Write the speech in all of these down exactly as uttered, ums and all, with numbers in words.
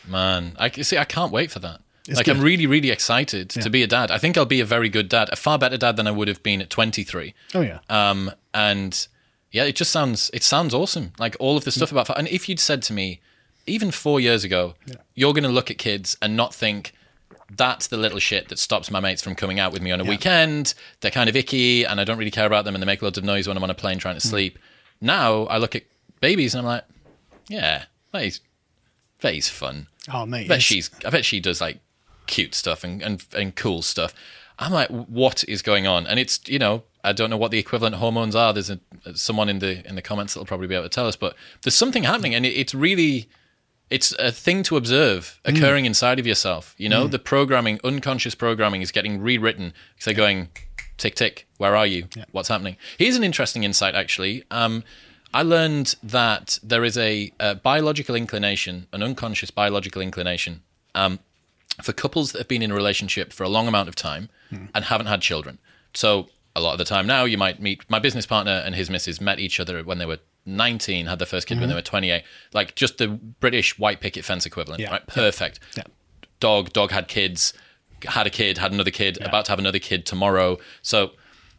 Man, I see. I can't wait for that. It's like, good. I'm really, really excited Yeah. to be a dad. I think I'll be a very good dad, a far better dad than I would have been at twenty-three. Oh yeah. Um, and yeah, it just sounds, it sounds awesome. Like all of the stuff about, and if you'd said to me, even four years ago, Yeah. you're going to look at kids and not think that's the little shit that stops my mates from coming out with me on a Yeah. weekend. They're kind of icky and I don't really care about them and they make loads of noise when I'm on a plane trying to sleep. Now I look at babies and I'm like, yeah, that is, that is fun. Oh mate. I bet it's- she's, I bet she does like cute stuff and, and, and cool stuff. I'm like, what is going on? And it's, you know, I don't know what the equivalent hormones are. There's a, someone in the in the comments that'll probably be able to tell us, but there's something happening, and it, it's really, it's a thing to observe occurring mm. inside of yourself. You know, mm. the programming, unconscious programming, is getting rewritten because they're going, tick tick, where are you? Yeah. What's happening? Here's an interesting insight, actually. Um, I learned that there is a, a biological inclination, an unconscious biological inclination. Um, for couples that have been in a relationship for a long amount of time mm. and haven't had children. So a lot of the time now, you might meet my business partner and his missus met each other when they were nineteen, had their first kid mm-hmm. when they were twenty-eight, like just the British white picket fence equivalent, yeah. right? Perfect. Yeah. Dog, dog had kids, had a kid, had another kid, yeah. about to have another kid tomorrow. So,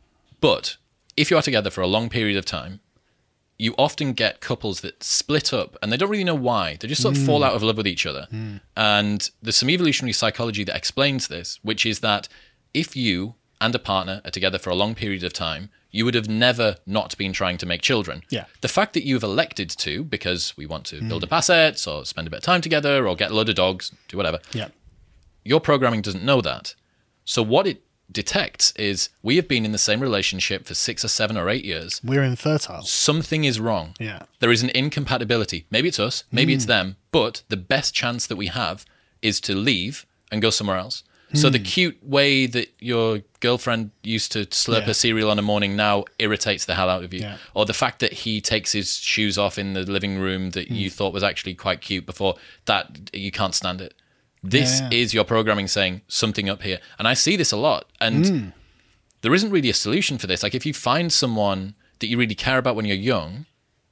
but if you are together for a long period of time, you often get couples that split up and they don't really know why. They just sort of mm. fall out of love with each other. Mm. And there's some evolutionary psychology that explains this, which is that if you and a partner are together for a long period of time, you would have never not been trying to make children. Yeah. The fact that you've elected to, because we want to mm. build up assets or spend a bit of time together or get a load of dogs, do whatever. Yeah. Your programming doesn't know that. So what it detects is we have been in the same relationship for six or seven or eight years. We're infertile. Something is wrong. Yeah. There is an incompatibility. Maybe it's us, maybe mm. it's them, but the best chance that we have is to leave and go somewhere else. Mm. So the cute way that your girlfriend used to slurp yeah. her cereal on a morning now irritates the hell out of you. Yeah. Or the fact that he takes his shoes off in the living room that mm. you thought was actually quite cute before, that you can't stand it. This yeah, yeah. is your programming saying something up here. And I see this a lot. And mm. there isn't really a solution for this. Like if you find someone that you really care about when you're young,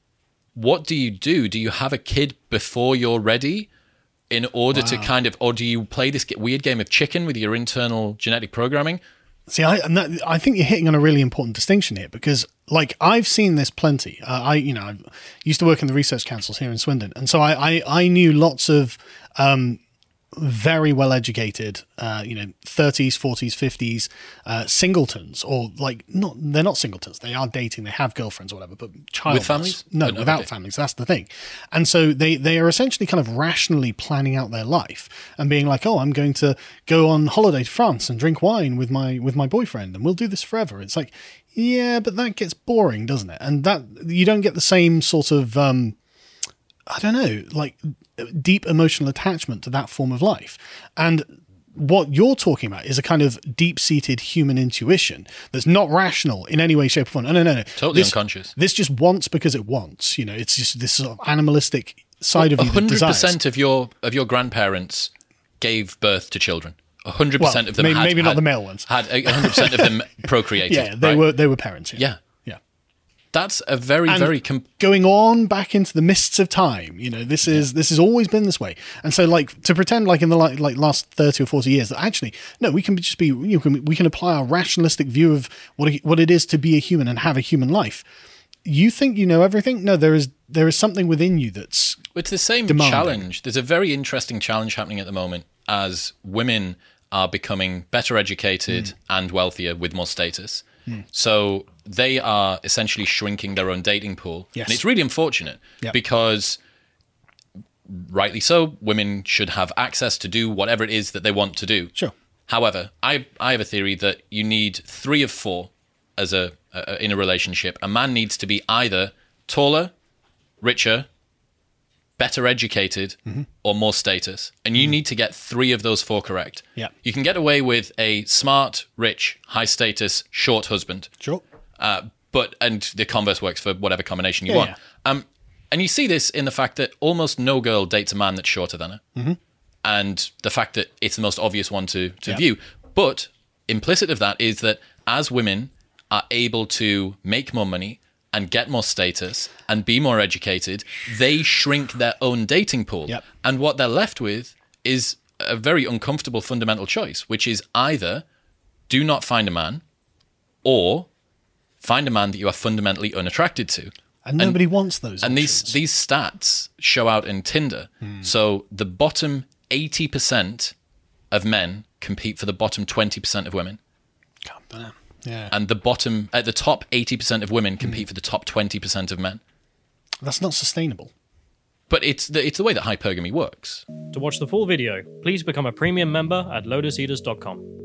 what do you do? Do you have a kid before you're ready in order wow. to kind of, or do you play this weird game of chicken with your internal genetic programming? See, I and that, I think you're hitting on a really important distinction here because, like, I've seen this plenty. Uh, I, you know, I used to work in the research councils here in Swindon. And so I, I, I knew lots of... Um, very well educated, uh, you know, thirties, forties, fifties, uh, singletons, or like not, they're not singletons. They are dating, they have girlfriends or whatever, but childless. With families? No, oh, no without okay. families. That's the thing. And so they, they are essentially kind of rationally planning out their life and being like, oh, I'm going to go on holiday to France and drink wine with my, with my boyfriend and we'll do this forever. It's like, yeah, but that gets boring, doesn't it? And that you don't get the same sort of, um, I don't know, like deep emotional attachment to that form of life. And what you're talking about is a kind of deep-seated human intuition that's not rational in any way, shape, or form. No, no, no, no. Totally this, unconscious. This just wants because it wants. You know, it's just this sort of animalistic side well, of you that desires. one hundred percent of your of your grandparents gave birth to children. one hundred percent well, of them maybe, had, maybe not had, the male ones. Had one hundred percent of them procreated. Yeah, they right? were they were parents. Yeah. yeah. That's a very, and very... Com- going on back into the mists of time, you know, this is, yeah. this has always been this way. And so, like, to pretend like in the like, like last thirty or forty years that actually, no, we can just be, you know, we can apply our rationalistic view of what it, what it is to be a human and have a human life. You think you know everything? No, there is there is something within you that's It's the same demanding. challenge. There's a very interesting challenge happening at the moment as women are becoming better educated mm. and wealthier with more status. Mm. So they are essentially shrinking their own dating pool. Yes. And it's really unfortunate yep. because, rightly so, women should have access to do whatever it is that they want to do. Sure. However, I, I have a theory that you need three of four as a, a in a relationship. A man needs to be either taller, richer, better educated, mm-hmm. or more status. And you mm. need to get three of those four correct. Yeah. You can get away with a smart, rich, high status, short husband. Sure. Uh, but, and the converse works for whatever combination you yeah, want. Yeah. Um, and you see this in the fact that almost no girl dates a man that's shorter than her. Mm-hmm. And the fact that it's the most obvious one to, to yeah. view. But implicit of that is that as women are able to make more money, and get more status and be more educated, they shrink their own dating pool. Yep. And what they're left with is a very uncomfortable fundamental choice, which is either do not find a man or find a man that you are fundamentally unattracted to. And nobody and, wants those And options. these these stats show out in Tinder. Hmm. So the bottom eighty percent of men compete for the bottom twenty percent of women. God damn. Yeah. And the bottom, at the top eighty percent of women compete mm. for the top twenty percent of men. That's not sustainable. But it's the, it's the way that hypergamy works. To watch the full video, please become a premium member at lotus eaters dot com.